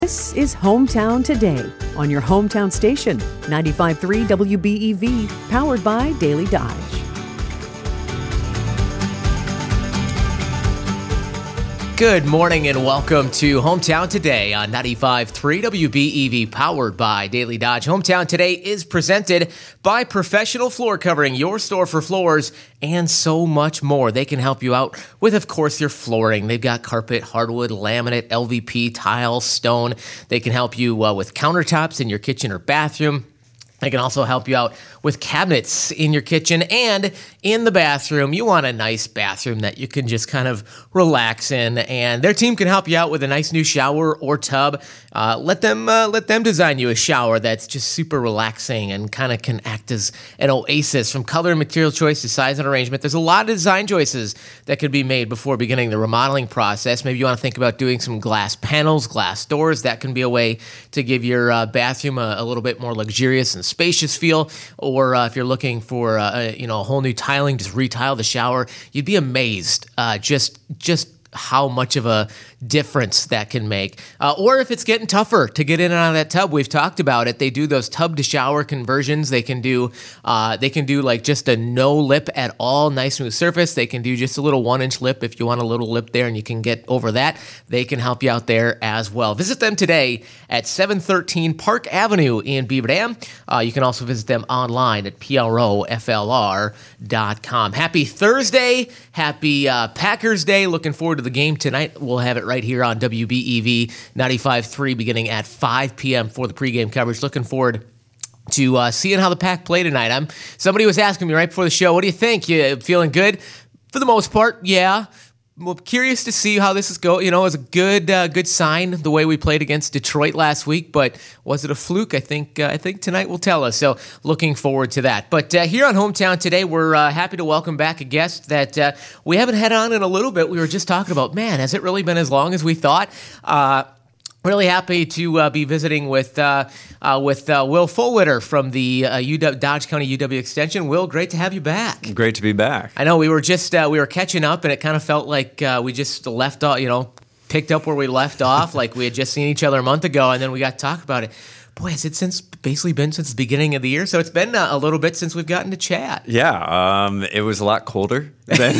This is Hometown Today on your hometown station, 95.3 WBEV, powered by Daily Dodge. Good morning and welcome to Hometown Today on 95.3 WBEV, powered by Daily Dodge. Hometown Today is presented by Professional Floor Covering, your store for floors and so much more. They can help you out with, of course, your flooring. They've got carpet, hardwood, laminate, LVP, tile, stone. They can help you with countertops in your kitchen or bathroom. They can also help you out with cabinets in your kitchen and in the bathroom. You want a nice bathroom that you can just kind of relax in, and their team can help you out with a nice new shower or tub. Let them design you a shower that's just super relaxing and kind of can act as an oasis. From color and material choice to size and arrangement, there's a lot of design choices that could be made before beginning the remodeling process. Maybe you want to think about doing some glass panels, glass doors. That can be a way to give your bathroom a little bit more luxurious and spacious feel. Or if you're looking for a whole new tiling, just retile the shower. You'd be amazed just how much of a difference that can make. Or if it's getting tougher to get in and out of that tub, we've talked about it. They do those tub to shower conversions. They can do like just a no lip at all, nice smooth surface. They can do just a little 1-inch lip if you want a little lip there and you can get over that. They can help you out there as well. Visit them today at 713 Park Avenue in Beaver Dam. You can also visit them online at PROFLR.com. Happy Thursday. Happy Packers Day. Looking forward to the game tonight. We'll have it right here on WBEV 95.3 beginning at 5 p.m. for the pregame coverage. Looking forward to seeing how the Pack play tonight. Somebody was asking me right before the show, what do you think? You feeling good? For the most part, yeah. Well, curious to see how this is going. It was a good sign the way we played against Detroit last week, but was it a fluke? I think tonight will tell us. So looking forward to that. But here on Hometown Today, we're happy to welcome back a guest that we haven't had on in a little bit. We were just talking about, man, has it really been as long as we thought? Really happy to be visiting with Will Fullwitter from the Dodge County UW Extension. Will, great to have you back. Great to be back. I know we were just we were catching up, and it kind of felt like we just left off, picked up where we left off, like we had just seen each other a month ago, and then we got to talk about it. Boy, has it basically been since the beginning of the year? So it's been a little bit since we've gotten to chat. Yeah, it was a lot colder then,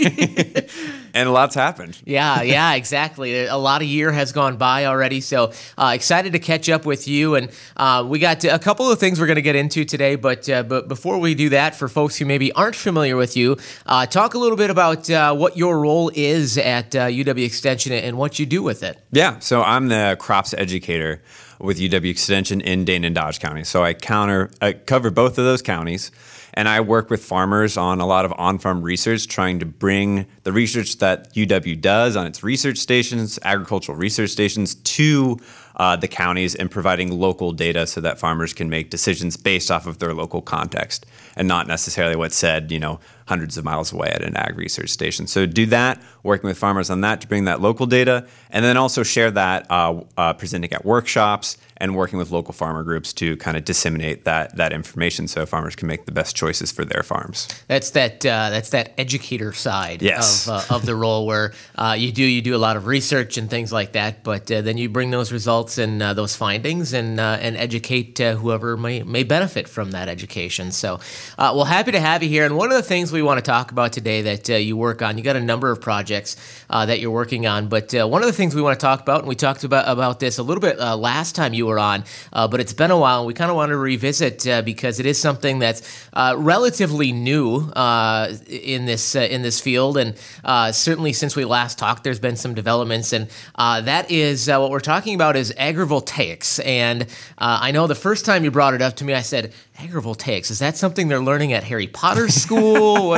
and a lot's happened. Yeah, exactly. A lot of year has gone by already, so excited to catch up with you. And we got a couple of things we're going to get into today, but before we do that, for folks who maybe aren't familiar with you, talk a little bit about what your role is at UW Extension and what you do with it. Yeah, so I'm the crops educator with UW Extension in Dane and Dodge County. So I cover both of those counties, and I work with farmers on a lot of on-farm research, trying to bring the research that UW does on its research stations, agricultural research stations, to the counties and providing local data so that farmers can make decisions based off of their local context and not necessarily what's said, hundreds of miles away at an ag research station. So do that, working with farmers on that to bring that local data, and then also share that presenting at workshops and working with local farmer groups to kind of disseminate that information so farmers can make the best choices for their farms. That's that educator side yes. of the role where you do a lot of research and things like that, but then you bring those results and those findings and educate whoever may benefit from that education. So we're happy to have you here. And one of the things we want to talk about today that you work on, you got a number of projects that you're working on, but one of the things we want to talk about, and we talked about this a little bit last time you were on, but it's been a while, and we kind of want to revisit because it is something that's relatively new in this field, and certainly since we last talked, there's been some developments, and that is what we're talking about is agrivoltaics. And I know the first time you brought it up to me, I said, agrivoltaics, is that something they're learning at Harry Potter school?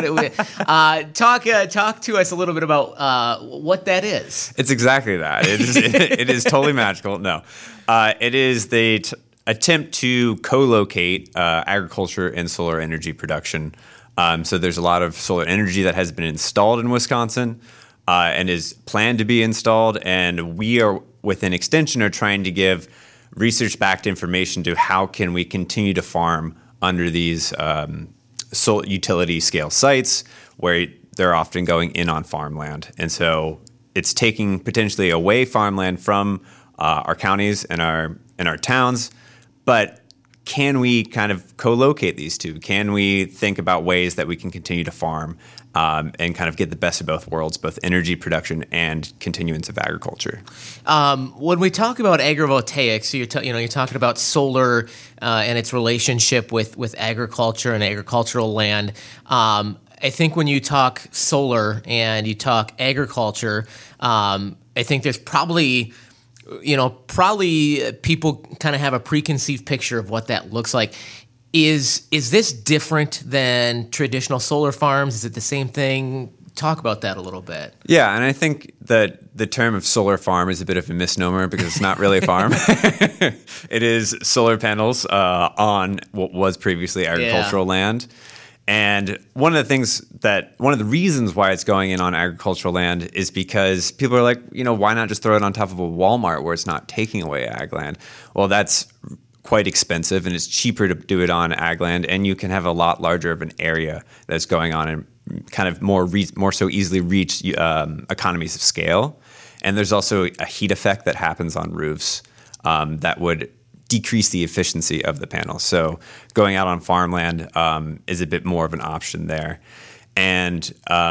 Talk to us a little bit about what that is. It's exactly that. It is totally magical. No, it is the attempt to co-locate agriculture and solar energy production. So there's a lot of solar energy that has been installed in Wisconsin and is planned to be installed, and we are within Extension are trying to give research-backed information to how can we continue to farm under these solar utility scale sites where they're often going in on farmland. And so it's taking potentially away farmland from our counties and our towns, but can we kind of co-locate these two? Can we think about ways that we can continue to farm and kind of get the best of both worlds, both energy production and continuance of agriculture? When we talk about agrivoltaics, so you're talking about solar and its relationship with agriculture and agricultural land. I think when you talk solar and you talk agriculture, I think there's probably people kind of have a preconceived picture of what that looks like. Is this different than traditional solar farms? Is it the same thing? Talk about that a little bit. Yeah, and I think that the term of solar farm is a bit of a misnomer because it's not really a farm. It is solar panels on what was previously agricultural land. And one of the reasons why it's going in on agricultural land is because people are like, why not just throw it on top of a Walmart where it's not taking away ag land? Well, that's quite expensive, and it's cheaper to do it on ag land, and you can have a lot larger of an area that's going on and kind of more so easily reach economies of scale. And there's also a heat effect that happens on roofs that would decrease the efficiency of the panels. So going out on farmland is a bit more of an option there. And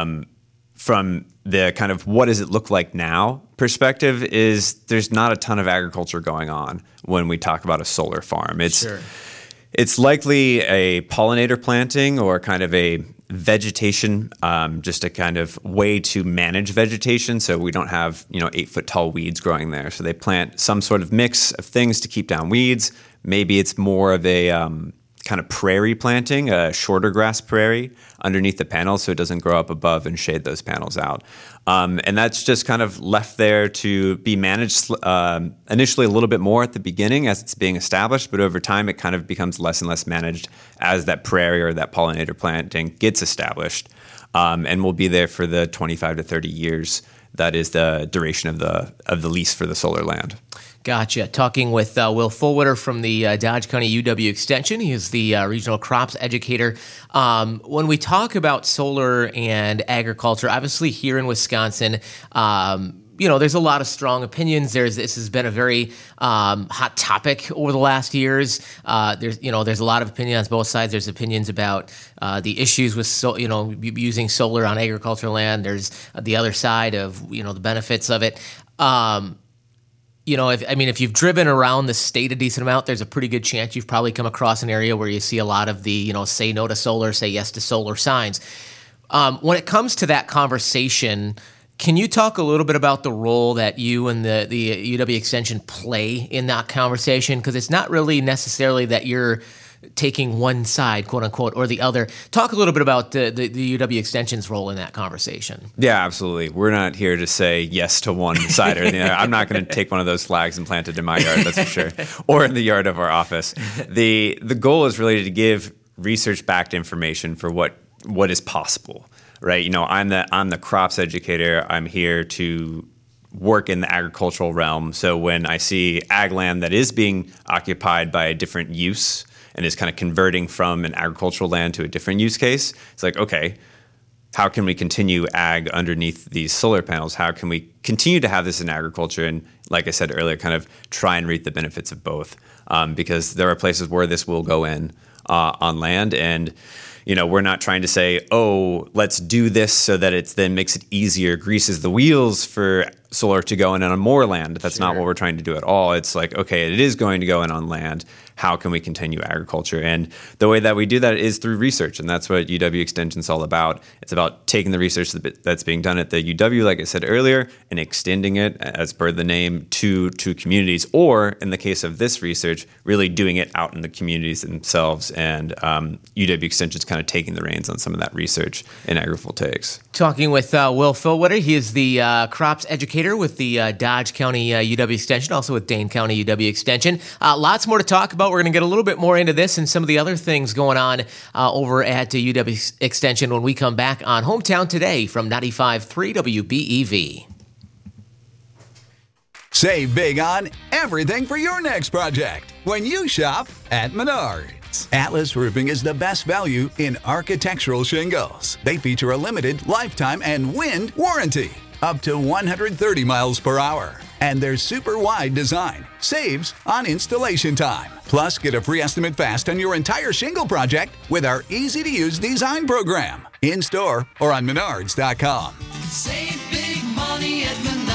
from the kind of what does it look like now perspective is there's not a ton of agriculture going on when we talk about a solar farm. It's likely a pollinator planting or kind of a vegetation, just a kind of way to manage vegetation. So we don't have 8-foot tall weeds growing there. So they plant some sort of mix of things to keep down weeds. Maybe it's more of a kind of prairie planting, a shorter grass prairie underneath the panels so it doesn't grow up above and shade those panels out. And that's just kind of left there to be managed initially a little bit more at the beginning as it's being established, but over time it kind of becomes less and less managed as that prairie or that pollinator planting gets established and will be there for the 25 to 30 years. That is the duration of the lease for the solar land. Gotcha. Talking with Will Fullwitter from the Dodge County UW Extension. He is the regional crops educator. When we talk about solar and agriculture, obviously here in Wisconsin, there's a lot of strong opinions. This has been a very hot topic over the last years. There's a lot of opinions on both sides. There's opinions about the issues with using solar on agricultural land. There's the other side of the benefits of it. If you've driven around the state a decent amount, there's a pretty good chance you've probably come across an area where you see a lot of the, say no to solar, say yes to solar signs. When it comes to that conversation, can you talk a little bit about the role that you and the UW Extension play in that conversation? Because it's not really necessarily that you're taking one side, quote unquote, or the other. Talk a little bit about the UW Extension's role in that conversation. Yeah, absolutely. We're not here to say yes to one side or the other. I'm not going to take one of those flags and plant it in my yard, that's for sure, or in the yard of our office. The goal is really to give research-backed information for what is possible, right? I'm the crops educator. I'm here to work in the agricultural realm. So when I see ag land that is being occupied by a different use and is kind of converting from an agricultural land to a different use case, it's like, okay, how can we continue ag underneath these solar panels? How can we continue to have this in agriculture? And like I said earlier, kind of try and reap the benefits of both. Because there are places where this will go in on land. And, we're not trying to say, oh, let's do this so that it then makes it easier, greases the wheels for solar to go in on more land. That's not what we're trying to do at all. It's like, okay, it is going to go in on land. How can we continue agriculture? And the way that we do that is through research, and that's what UW Extension is all about. It's about taking the research that's being done at the UW, like I said earlier, and extending it, as per the name, to communities, or in the case of this research, really doing it out in the communities themselves. And UW Extension is kind of taking the reins on some of that research in agrivoltaics. Talking with Will Fullwitter. He is the crops educator with the Dodge County UW Extension, also with Dane County UW Extension. Lots more to talk about. We're going to get a little bit more into this and some of the other things going on over at UW Extension when we come back on Hometown Today from 95.3 WBEV. Save big on everything for your next project when you shop at Menards. Atlas Roofing is the best value in architectural shingles. They feature a limited lifetime and wind warranty, up to 130 miles per hour. And their super wide design saves on installation time. Plus, get a free estimate fast on your entire shingle project with our easy-to-use design program. In-store or on Menards.com. Save big money at Menards.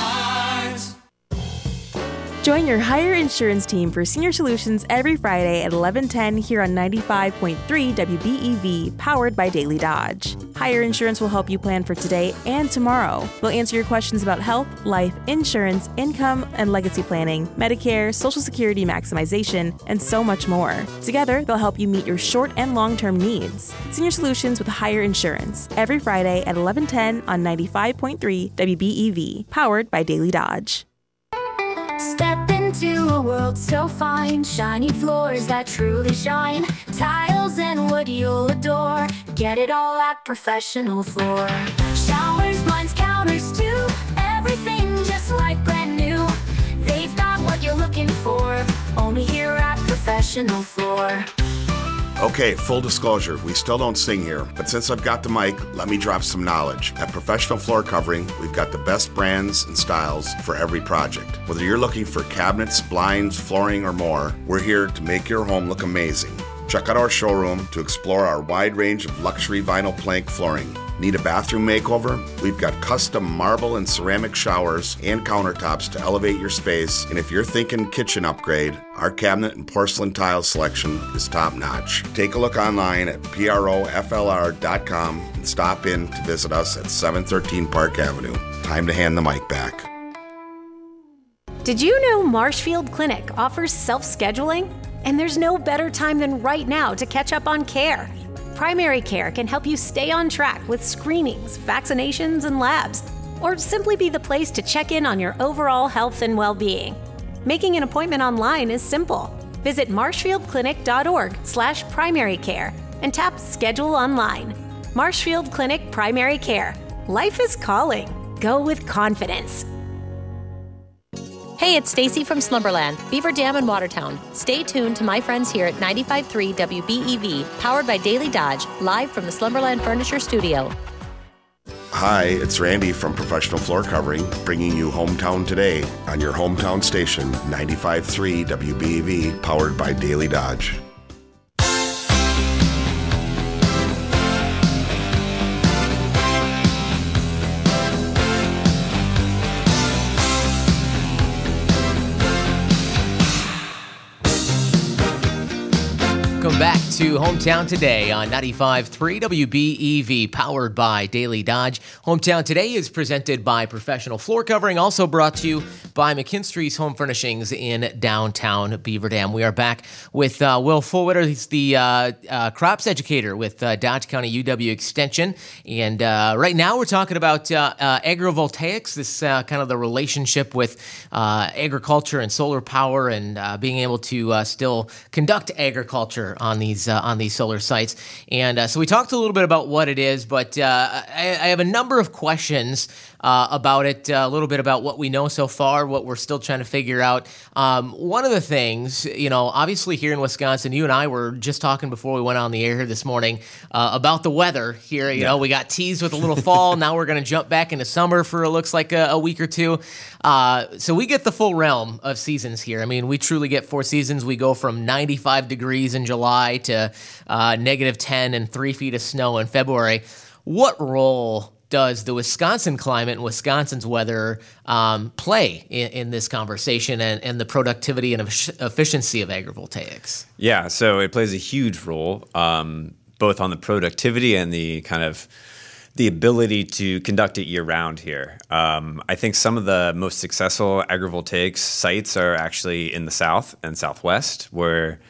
Join your Hire Insurance team for Senior Solutions every Friday at 11:10 here on 95.3 WBEV, powered by Daily Dodge. Hire Insurance will help you plan for today and tomorrow. We'll answer your questions about health, life, insurance, income, and legacy planning, Medicare, Social Security maximization, and so much more. Together, they'll help you meet your short and long-term needs. Senior Solutions with Hire Insurance every Friday at 11:10 on 95.3 WBEV, powered by Daily Dodge. Step into a world so fine, shiny floors that truly shine, tiles and wood you'll adore. Get it all at Professional Floor. Showers, blinds, counters too, everything just like brand new. They've got what you're looking for, only here at Professional Floor. Okay, full disclosure, we still don't sing here, but since I've got the mic, let me drop some knowledge. At Professional Floor Covering, we've got the best brands and styles for every project. Whether you're looking for cabinets, blinds, flooring, or more, we're here to make your home look amazing. Check out our showroom to explore our wide range of luxury vinyl plank flooring. Need a bathroom makeover? We've got custom marble and ceramic showers and countertops to elevate your space. And if you're thinking kitchen upgrade, our cabinet and porcelain tile selection is top notch. Take a look online at proflr.com and stop in to visit us at 713 Park Avenue. Time to hand the mic back. Did you know Marshfield Clinic offers self-scheduling? And there's no better time than right now to catch up on care. Primary Care can help you stay on track with screenings, vaccinations, and labs, or simply be the place to check in on your overall health and well-being. Making an appointment online is simple. Visit marshfieldclinic.org/primarycare and tap Schedule Online. Marshfield Clinic Primary Care. Life is calling. Go with confidence. Hey, it's Stacy from Slumberland, Beaver Dam in Watertown. Stay tuned to my friends here at 95.3 WBEV, powered by Daily Dodge, live from the Slumberland Furniture Studio. Hi, it's Randy from Professional Floor Covering, bringing you Hometown Today on your hometown station, 95.3 WBEV, powered by Daily Dodge. Welcome back to Hometown Today on 95.3 WBEV, powered by Daily Dodge. Hometown Today is presented by Professional Floor Covering, also brought to you by McKinstry's Home Furnishings in downtown Beaver Dam. We are back with Will Fullwitter. He's the crops educator with Dodge County UW Extension. And right now we're talking about agrivoltaics, this kind of the relationship with agriculture and solar power and being able to still conduct agriculture on these solar sites. And so we talked a little bit about what it is, but I have a number of questions about it, a little bit about what we know so far, what we're still trying to figure out. One of the things, obviously here in Wisconsin, you and I were just talking before we went on the air here this morning about the weather here. You know, we got teased with a little fall. Now we're going to jump back into summer for it looks like a week or two. So we get the full realm of seasons here. I mean, we truly get 4 seasons. We go from 95 degrees in July to -10 and 3 feet of snow in February. What role does the Wisconsin climate and Wisconsin's weather play in this conversation and the productivity and efficiency of agrivoltaics? Yeah, so it plays a huge role, both on the productivity and the kind of the ability to conduct it year-round here. I think some of the most successful agrivoltaics sites are actually in the South and Southwest, where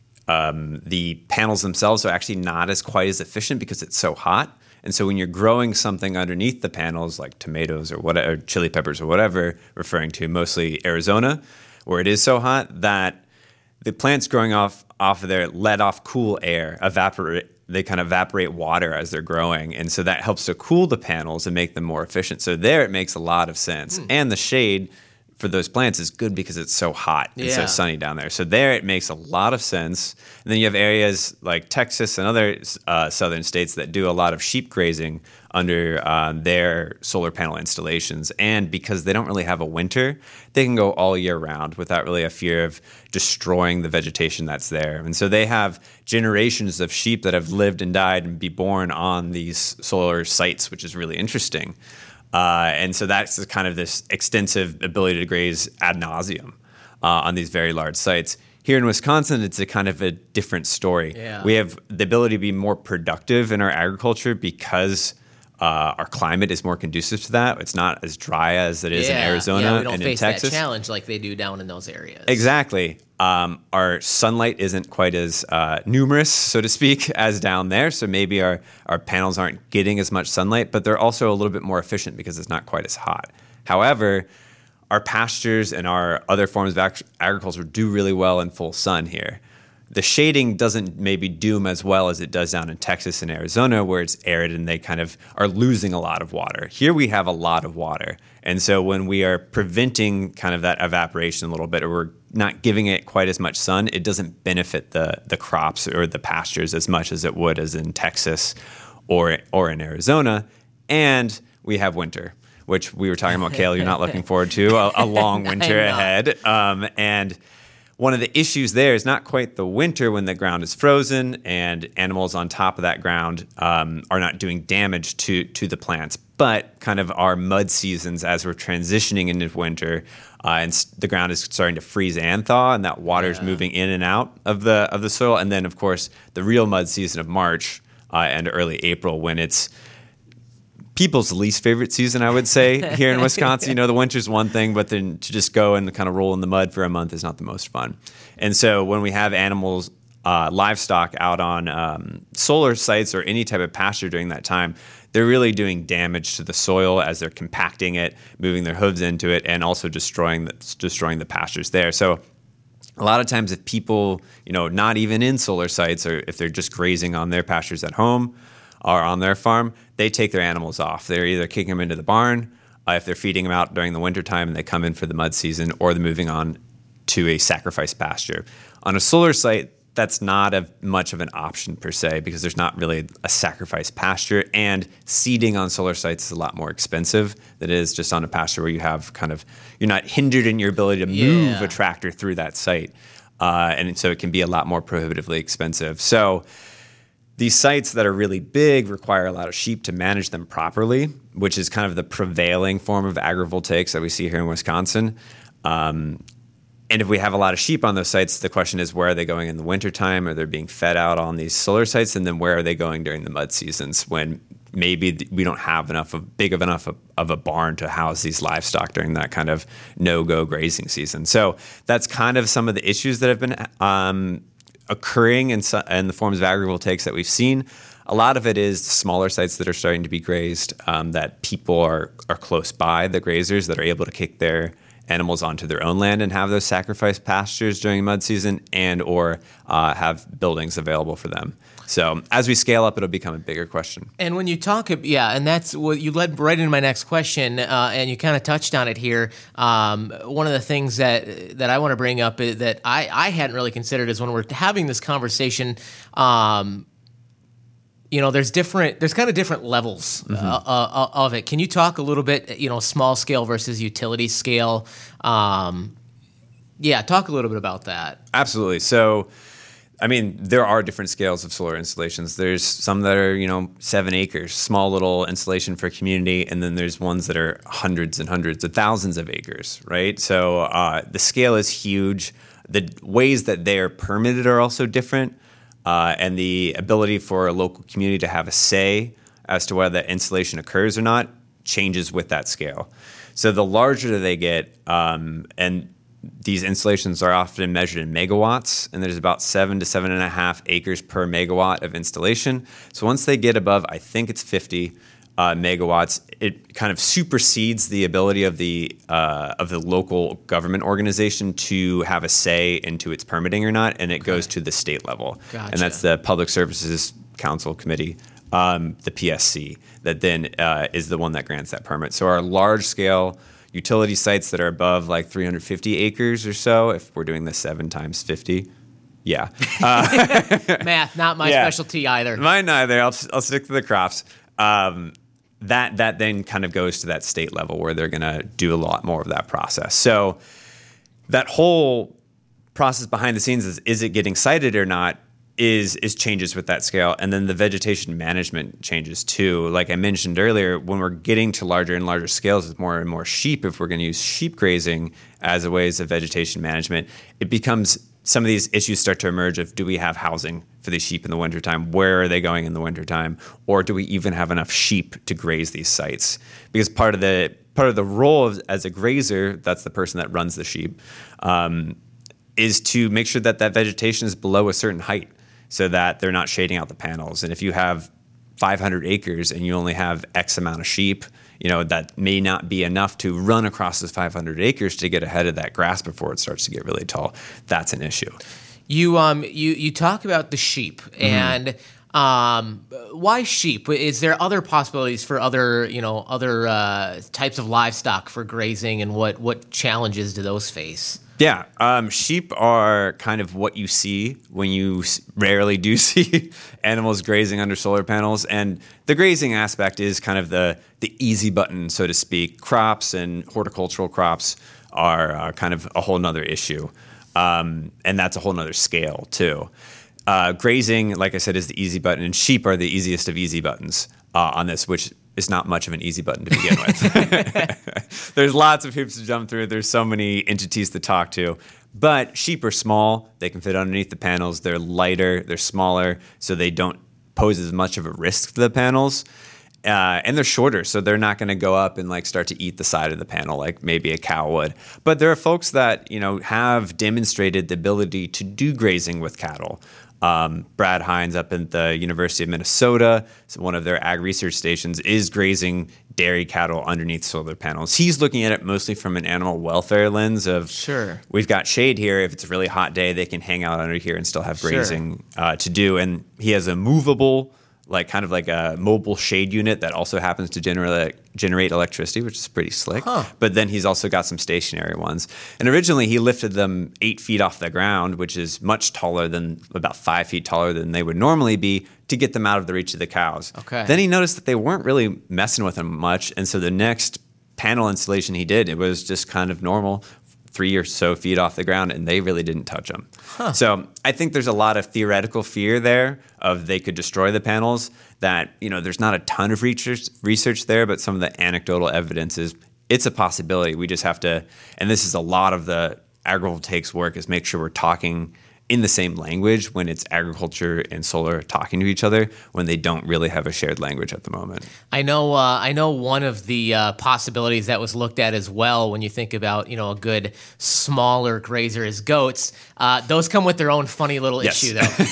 the panels themselves are actually not as quite as efficient because it's so hot. And so when you're growing something underneath the panels, like tomatoes or whatever, chili peppers or whatever, referring to mostly Arizona, where it is so hot that the plants growing off of there let off cool air, they kind of evaporate water as they're growing. And so that helps to cool the panels and make them more efficient. So there it makes a lot of sense. And the shade for those plants is good because it's so hot and so sunny down there. So there it makes a lot of sense. And then you have areas like Texas and other southern states that do a lot of sheep grazing under their solar panel installations. And because they don't really have a winter, they can go all year round without really a fear of destroying the vegetation that's there. And so they have generations of sheep that have lived and died and be born on these solar sites, which is really interesting. And so that's kind of this extensive ability to graze ad nauseum on these very large sites. Here in Wisconsin, it's a kind of a different story. Yeah. We have the ability to be more productive in our agriculture because our climate is more conducive to that. It's not as dry as it is in Arizona we don't and face in Texas. that challenge like they do down in those areas. Exactly. Our sunlight isn't quite as numerous, so to speak, as down there. So maybe our panels aren't getting as much sunlight, but they're also a little bit more efficient because it's not quite as hot. However, our pastures and our other forms of agriculture do really well in full sun here. The shading doesn't maybe do as well as it does down in Texas and Arizona, where it's arid and they kind of are losing a lot of water. Here we have a lot of water. And so when we are preventing kind of that evaporation a little bit, or we're not giving it quite as much sun, it doesn't benefit the crops or the pastures as much as it would as in Texas or in Arizona. And we have winter, which we were talking about, Kale, you're not looking forward to, a long winter ahead. And one of the issues there is not quite the winter when the ground is frozen and animals on top of that ground are not doing damage to the plants, but kind of our mud seasons as we're transitioning into winter and the ground is starting to freeze and thaw, and that water is moving in and out of the soil. And then, of course, the real mud season of March and early April, when it's people's least favorite season, I would say, here in Wisconsin. You know, the winter's one thing, but then to just go and kind of roll in the mud for a month is not the most fun. And so when we have animals, livestock out on solar sites or any type of pasture during that time, they're really doing damage to the soil as they're compacting it, moving their hooves into it, and also destroying the pastures there. So a lot of times if people, you know, not even in solar sites, or if they're just grazing on their pastures at home, are on their farm, they take their animals off. They're either kicking them into the barn if they're feeding them out during the wintertime and they come in for the mud season, or they're moving on to a sacrifice pasture. On a solar site, that's not much of an option per se, because there's not really a sacrifice pasture, and seeding on solar sites is a lot more expensive than it is just on a pasture where you have you're not hindered in your ability to move a tractor through that site. And so it can be a lot more prohibitively expensive. So these sites that are really big require a lot of sheep to manage them properly, which is kind of the prevailing form of agrivoltaics that we see here in Wisconsin. And if we have a lot of sheep on those sites, the question is, where are they going in the wintertime? Are they being fed out on these solar sites? And then where are they going during the mud seasons when maybe we don't have big enough of a barn to house these livestock during that kind of no-go grazing season? So that's kind of some of the issues that have been occurring in the forms of agrivoltaics that we've seen. A lot of it is smaller sites that are starting to be grazed, that people are close by, the grazers that are able to kick their animals onto their own land and have those sacrifice pastures during mud season, and or have buildings available for them. So as we scale up, it'll become a bigger question. And when you talk, and that's what you led right into my next question, and you kind of touched on it here. One of the things that I want to bring up is that I hadn't really considered is when we're having this conversation, you know, there's kind of different levels of it. Can you talk a little bit, you know, small scale versus utility scale? Talk a little bit about that. Absolutely. So, I mean, there are different scales of solar installations. There's some that are, 7 acres, small little installation for a community, and then there's ones that are hundreds and hundreds of thousands of acres, right? So the scale is huge. The ways that they are permitted are also different, and the ability for a local community to have a say as to whether that installation occurs or not changes with that scale. So the larger they get, and these installations are often measured in megawatts, and there's about 7 to 7.5 acres per megawatt of installation. So once they get above, I think it's 50 megawatts, it kind of supersedes the ability of the local government organization to have a say into its permitting or not, and it goes to the state level. Gotcha. And that's the Public Services Council Committee, the PSC, that then is the one that grants that permit. So our large-scale utility sites that are above like 350 acres or so, if we're doing the 7 times 50. Yeah. Math, not my specialty either. Mine neither. I'll stick to the crops. That then kind of goes to that state level where they're going to do a lot more of that process. So that whole process behind the scenes is it getting sited or not is changes with that scale. And then the vegetation management changes too. Like I mentioned earlier, when we're getting to larger and larger scales with more and more sheep, if we're going to use sheep grazing as a ways of vegetation management, it becomes some of these issues start to emerge of, do we have housing for these sheep in the wintertime? Where are they going in the wintertime? Or do we even have enough sheep to graze these sites? Because part of the role as a grazer, that's the person that runs the sheep, is to make sure that vegetation is below a certain height so that they're not shading out the panels. And if you have 500 acres and you only have X amount of sheep, that may not be enough to run across those 500 acres to get ahead of that grass before it starts to get really tall. That's an issue. You talk about the sheep and why sheep? Is there other possibilities for other types of livestock for grazing, and what challenges do those face? Yeah, sheep are kind of what you see when you rarely do see animals grazing under solar panels. And the grazing aspect is kind of the easy button, so to speak. Crops and horticultural crops are kind of a whole nother issue. And that's a whole nother scale, too. Grazing, like I said, is the easy button, and sheep are the easiest of easy buttons on this, which is not much of an easy button to begin with. There's lots of hoops to jump through. There's so many entities to talk to. But sheep are small. They can fit underneath the panels. They're lighter. They're smaller, so they don't pose as much of a risk to the panels. And they're shorter, so they're not going to go up and start to eat the side of the panel like maybe a cow would. But there are folks that have demonstrated the ability to do grazing with cattle. Brad Hines up at the University of Minnesota, so one of their ag research stations, is grazing dairy cattle underneath solar panels. He's looking at it mostly from an animal welfare lens of, sure, we've got shade here. If it's a really hot day, they can hang out under here and still have grazing to do. And he has a movable, kind of like a mobile shade unit that also happens to generate electricity, which is pretty slick. But then he's also got some stationary ones. And originally he lifted them 8 feet off the ground, which is much taller than, about 5 feet taller than they would normally be, to get them out of the reach of the cows. Okay. Then he noticed that they weren't really messing with them much. And so the next panel installation he did, it was just kind of normal, 3 or so feet off the ground, and they really didn't touch them. So I think there's a lot of theoretical fear there of they could destroy the panels, that there's not a ton of research there, but some of the anecdotal evidence is it's a possibility. We just have to, and this is a lot of the agrivoltaics work, is make sure we're talking in the same language when it's agriculture and solar talking to each other, when they don't really have a shared language at the moment. I know one of the possibilities that was looked at as well when you think about, a good smaller grazer is goats. Those come with their own funny little issue,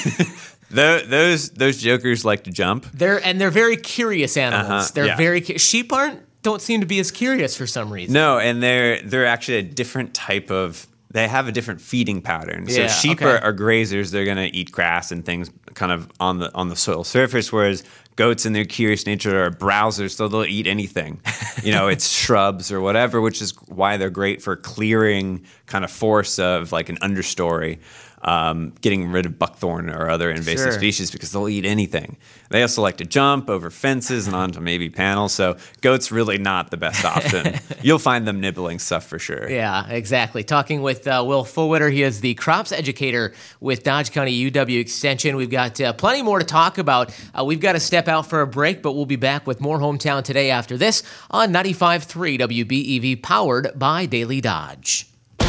though. Those jokers like to jump. They're very curious animals. Sheep don't seem to be as curious for some reason. No, and they're actually a different type of. They have a different feeding pattern. So sheep are grazers. They're going to eat grass and things kind of on the soil surface, whereas goats in their curious nature are browsers, so they'll eat anything. It's shrubs or whatever, which is why they're great for clearing kind of forests of like an understory, getting rid of buckthorn or other invasive species, because they'll eat anything. They also like to jump over fences and onto maybe panels, so goats really not the best option. You'll find them nibbling stuff for sure. Yeah, exactly. Talking with Will Fullwitter. He is the crops educator with Dodge County UW Extension. We've got plenty more to talk about. We've got to step out for a break, but we'll be back with more Hometown Today after this on 95.3 WBEV, powered by Daily Dodge.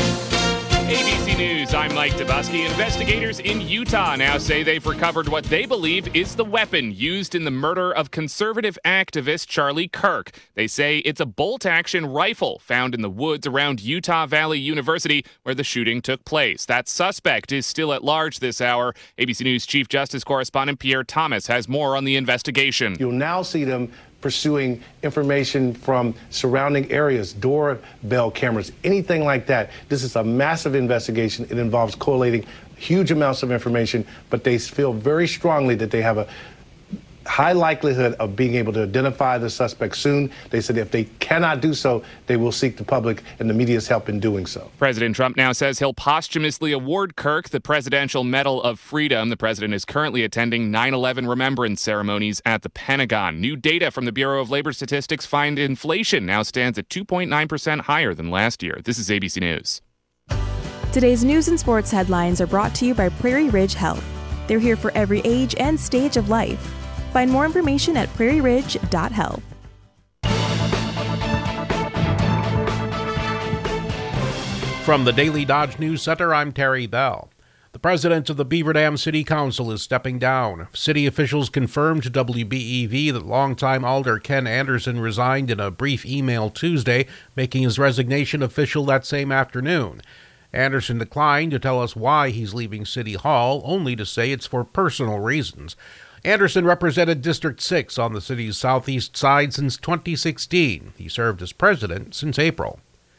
ABC News, I'm Mike Dubusky. Investigators in Utah now say they've recovered what they believe is the weapon used in the murder of conservative activist Charlie Kirk. They say it's a bolt-action rifle found in the woods around Utah Valley University where the shooting took place. That suspect is still at large this hour. ABC News Chief Justice Correspondent Pierre Thomas has more on the investigation. You'll now see them pursuing information from surrounding areas, doorbell cameras, anything like that. This is a massive investigation. It involves collating huge amounts of information, but they feel very strongly that they have a high likelihood of being able to identify the suspect soon. They said if they cannot do so, they will seek the public and the media's help in doing so. President Trump now says he'll posthumously award Kirk the Presidential Medal of Freedom. The president is currently attending 9/11 remembrance ceremonies at the Pentagon. New data from the Bureau of Labor Statistics find inflation now stands at 2.9% higher than last year. This is ABC News. Today's news and sports headlines are brought to you by Prairie Ridge Health. They're here for every age and stage of life. Find more information at prairieridge.health. From the Daily Dodge News Center, I'm Terry Bell. The president of the Beaver Dam City Council is stepping down. City officials confirmed to WBEV that longtime alder Ken Anderson resigned in a brief email Tuesday, making his resignation official that same afternoon. Anderson declined to tell us why he's leaving City Hall, only to say it's for personal reasons. Anderson represented District 6 on the city's southeast side since 2016. He served as president since April.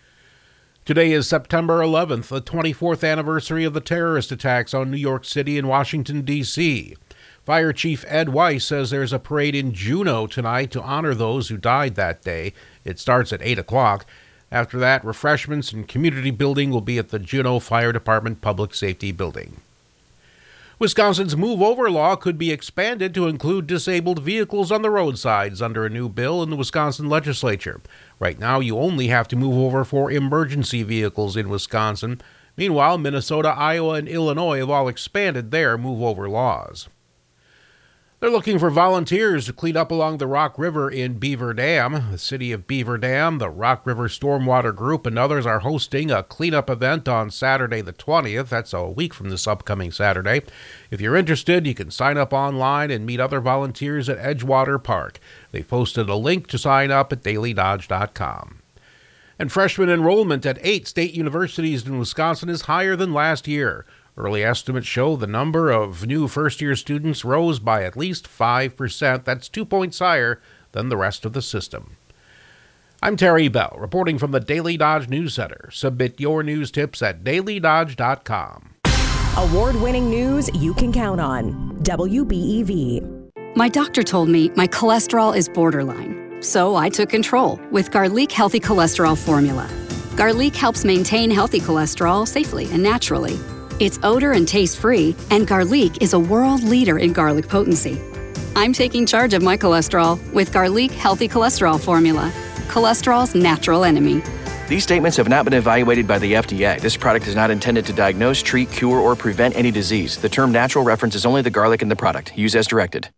Today is September 11th, the 24th anniversary of the terrorist attacks on New York City and Washington, D.C. Fire Chief Ed Weiss says there's a parade in Juneau tonight to honor those who died that day. It starts at 8 o'clock. After that, refreshments and community building will be at the Juneau Fire Department Public Safety Building. Wisconsin's Move Over law could be expanded to include disabled vehicles on the roadsides under a new bill in the Wisconsin legislature. Right now, you only have to move over for emergency vehicles in Wisconsin. Meanwhile, Minnesota, Iowa, and Illinois have all expanded their Move Over laws. They're looking for volunteers to clean up along the Rock River in Beaver Dam. The city of Beaver Dam, the Rock River Stormwater Group, and others are hosting a cleanup event on Saturday the 20th. That's a week from this upcoming Saturday. If you're interested, you can sign up online and meet other volunteers at Edgewater Park. They've posted a link to sign up at dailydodge.com. And freshman enrollment at 8 state universities in Wisconsin is higher than last year. Early estimates show the number of new first-year students rose by at least 5%. That's 2 points higher than the rest of the system. I'm Terry Bell, reporting from the Daily Dodge News Center. Submit your news tips at dailydodge.com. Award-winning news you can count on. WBEV. My doctor told me my cholesterol is borderline, so I took control with Garlic Healthy Cholesterol Formula. Garlic helps maintain healthy cholesterol safely and naturally. It's odor and taste-free, and Garlic is a world leader in garlic potency. I'm taking charge of my cholesterol with Garlic Healthy Cholesterol Formula, cholesterol's natural enemy. These statements have not been evaluated by the FDA. This product is not intended to diagnose, treat, cure, or prevent any disease. The term natural references only the garlic in the product. Use as directed.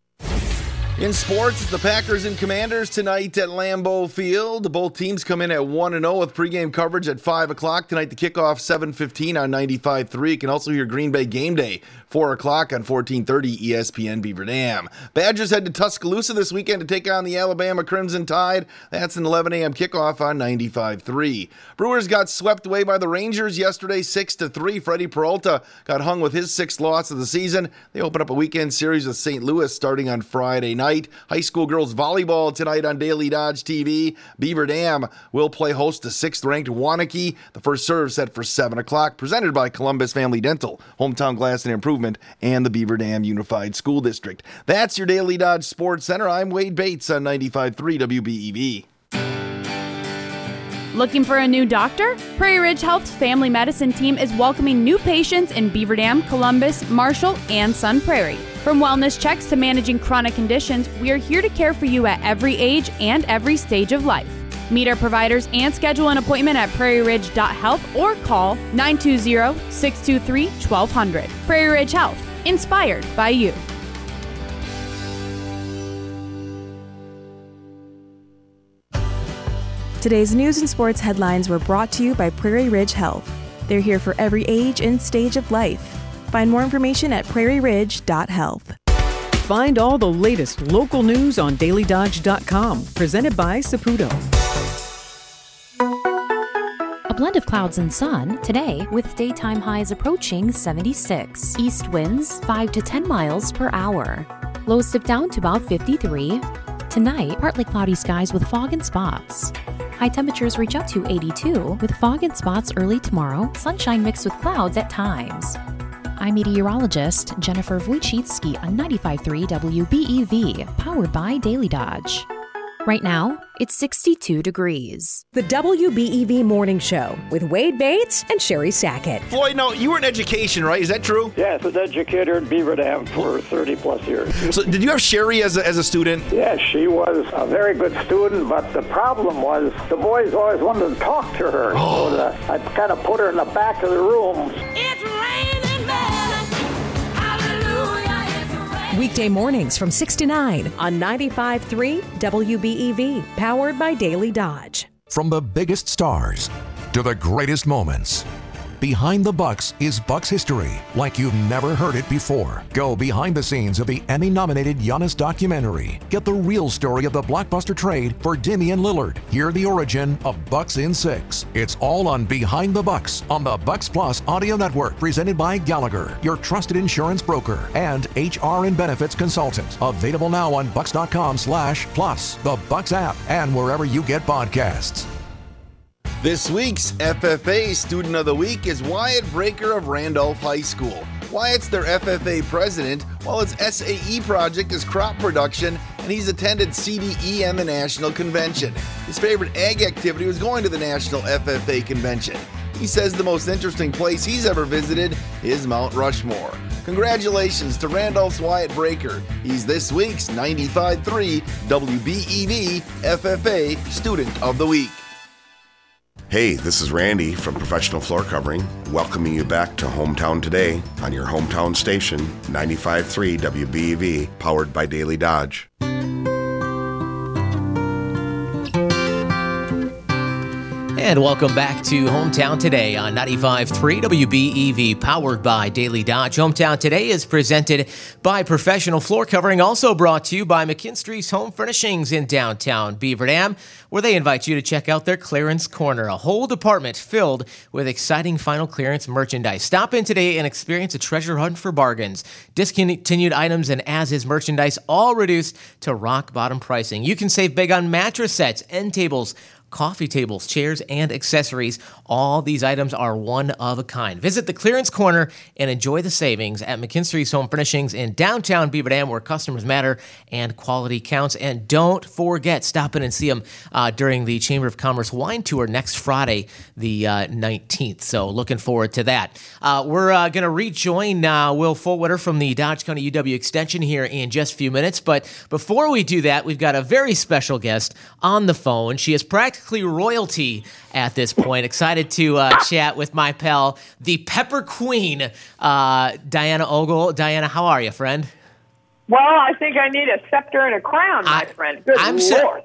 In sports, it's the Packers and Commanders tonight at Lambeau Field. Both teams come in at 1-0 with pregame coverage at 5 o'clock. Tonight, the kickoff 7:15 on 95.3. You can also hear Green Bay Game Day, 4 o'clock on 1430 ESPN Beaver Dam. Badgers head to Tuscaloosa this weekend to take on the Alabama Crimson Tide. That's an 11 a.m. kickoff on 95.3. Brewers got swept away by the Rangers yesterday, 6-3. Freddie Peralta got hung with his 6th loss of the season. They open up a weekend series with St. Louis starting on Friday night. High school girls volleyball tonight on Daily Dodge TV. Beaver Dam will play host to 6th-ranked Waunakee. The first serve set for 7 o'clock, presented by Columbus Family Dental, Hometown Glass and Improvement, and the Beaver Dam Unified School District. That's your Daily Dodge Sports Center. I'm Wade Bates on 95.3 WBEV. Looking for a new doctor? Prairie Ridge Health's family medicine team is welcoming new patients in Beaver Dam, Columbus, Marshall, and Sun Prairie. From wellness checks to managing chronic conditions, we are here to care for you at every age and every stage of life. Meet our providers and schedule an appointment at prairieridge.health or call 920-623-1200. Prairie Ridge Health, inspired by you. Today's news and sports headlines were brought to you by Prairie Ridge Health. They're here for every age and stage of life. Find more information at prairieridge.health. Find all the latest local news on dailydodge.com. Presented by Saputo. A blend of clouds and sun today with daytime highs approaching 76. East winds 5 to 10 miles per hour. Lows dip down to about 53. Tonight, partly cloudy skies with fog and spots. High temperatures reach up to 82 with fog and spots early tomorrow, sunshine mixed with clouds at times. I'm meteorologist Jennifer Wojcicki on 95.3 WBEV, powered by Daily Dodge. Right now, it's 62 degrees. The WBEV Morning Show with Wade Bates and Sherry Sackett. Floyd, no, you were in education, right? Is that true? Yes, I was an educator in Beaver Dam for 30 plus years. So did you have Sherry as a student? Yes, she was a very good student, but the problem was the boys always wanted to talk to her. Oh. So I kind of put her in the back of the room. It's raining men. Hallelujah, it's raining. Weekday mornings from 6 to 9 on 95.3 WBEV, powered by Daily Dodge. From the biggest stars to the greatest moments, Behind the Bucks is Bucks history like you've never heard it before. Go behind the scenes of the Emmy-nominated Giannis documentary. Get the real story of the blockbuster trade for Damian Lillard. Hear the origin of Bucks in 6. It's all on Behind the Bucks on the Bucks Plus audio network, presented by Gallagher, your trusted insurance broker and HR and benefits consultant. Available now on bucks.com/plus, the Bucks app, and wherever you get podcasts. This week's FFA Student of the Week is Wyatt Breaker of Randolph High School. Wyatt's their FFA president, while his SAE project is crop production, and he's attended CDEM, a national convention. His favorite ag activity was going to the National FFA Convention. He says the most interesting place he's ever visited is Mount Rushmore. Congratulations to Randolph's Wyatt Breaker. He's this week's 95.3 WBEV FFA Student of the Week. Hey, this is Randy from Professional Floor Covering, welcoming you back to Hometown Today on your hometown station, 95.3 WBEV, powered by Daily Dodge. And welcome back to Hometown Today on 95.3 WBEV, powered by Daily Dodge. Hometown Today is presented by Professional Floor Covering, also brought to you by McKinstry's Home Furnishings in downtown Beaver Dam, where they invite you to check out their clearance corner, a whole department filled with exciting final clearance merchandise. Stop in today and experience a treasure hunt for bargains. Discontinued items and as-is merchandise, all reduced to rock-bottom pricing. You can save big on mattress sets, end tables, coffee tables, chairs, and accessories. All these items are one of a kind. Visit the clearance corner and enjoy the savings at McKinstry's Home Furnishings in downtown Beaver Dam, where customers matter and quality counts. And don't forget, stop in and see them during the Chamber of Commerce wine tour next Friday, the 19th. So looking forward to that. We're going to rejoin Will Fullwitter from the Dodge County UW Extension here in just a few minutes. But before we do that, we've got a very special guest on the phone. She is practically royalty at this point. Excited to chat with my pal, the Pepper Queen, Diana Ogle. Diana, how are you, friend? Well, I think I need a scepter and a crown, my friend. Good Lord.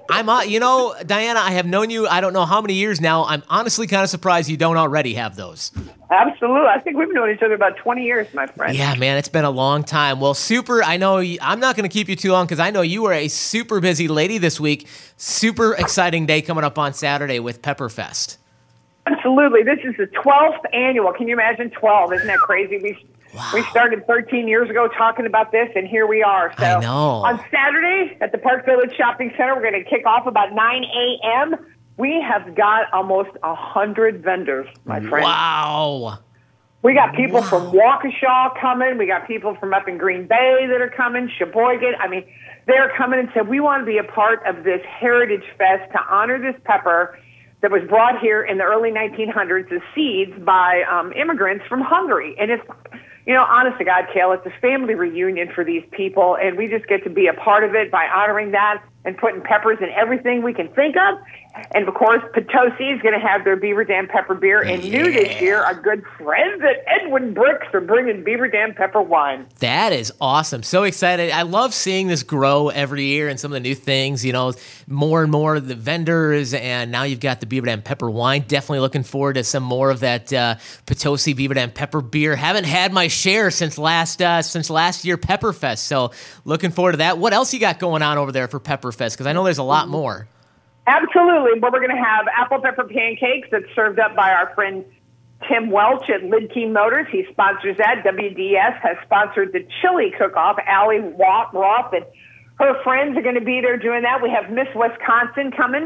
Diana, I have known you, I don't know how many years now. I'm honestly kind of surprised you don't already have those. Absolutely. I think we've known each other about 20 years, my friend. Yeah, man, it's been a long time. Well, I know I'm not going to keep you too long because I know you were a super busy lady this week. Super exciting day coming up on Saturday with Pepperfest. Absolutely. This is the 12th annual. Can you imagine 12? Isn't that crazy? We started 13 years ago talking about this, and here we are. So I know. On Saturday at the Park Village Shopping Center, we're going to kick off about 9 a.m. We have got almost 100 vendors, my friend. Wow. We got people from Waukesha coming. We got people from up in Green Bay that are coming, Sheboygan. I mean, they're coming and said, we want to be a part of this Heritage Fest to honor this pepper that was brought here in the early 1900s as seeds by immigrants from Hungary. And it's, honest to God, Kale, it's a family reunion for these people, and we just get to be a part of it by honoring that and putting peppers in everything we can think of. And, of course, Potosi is going to have their Beaver Dam Pepper Beer. And new this year, our good friends at Edwin Bricks are bringing Beaver Dam Pepper Wine. That is awesome. So excited. I love seeing this grow every year and some of the new things, more and more of the vendors. And now you've got the Beaver Dam Pepper Wine. Definitely looking forward to some more of that Potosi Beaver Dam Pepper Beer. Haven't had my share since last year Pepperfest. So looking forward to that. What else you got going on over there for Pepperfest? Because I know there's a lot more. Absolutely. Well, we're going to have apple pepper pancakes that's served up by our friend Tim Welch at Lidkey Motors. He sponsors that. WDS has sponsored the chili cook-off. Allie Roth and her friends are going to be there doing that. We have Miss Wisconsin coming